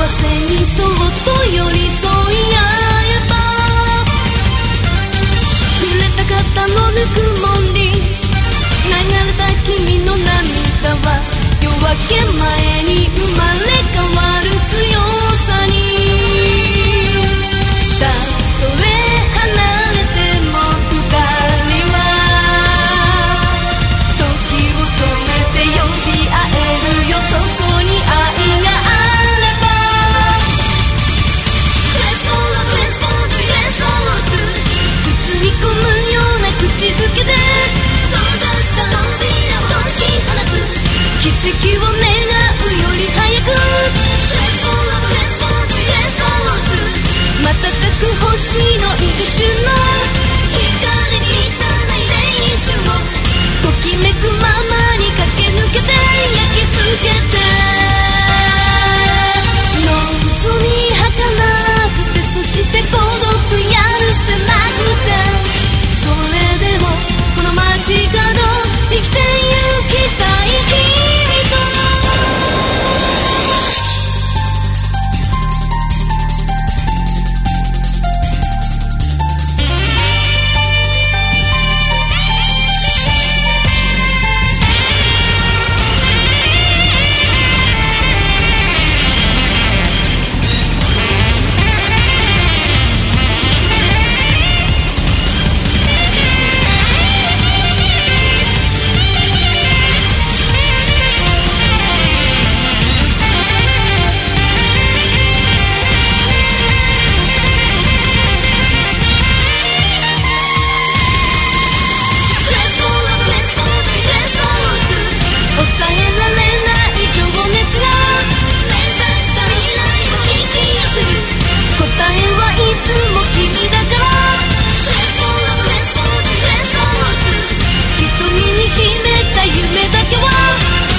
せにそっと寄り添い合えば、触れた肩のぬくもり、流れた君の涙は夜明け前に生まれ変わる強さに。たとえ離れても二人は時を止めて呼び合えるよ。そこに愛があれば Let's fall in love, let's fall in love, let's all our truth 包み込むような口づけで想像した扉を解き放つ奇跡を願うより早く Let's fall in love, let's fall in love, let's all our truth 瞬く星の一瞬の光に満たない青春をときめくままに駆け抜けて焼き付けて望み儚くてそして孤独やるせなくてそれでもこの街角生きてゆきたい君と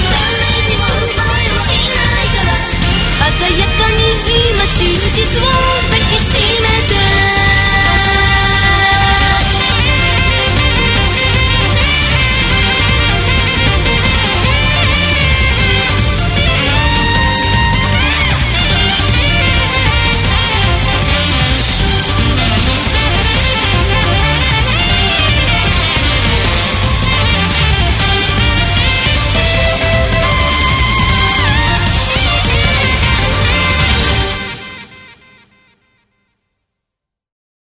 真実を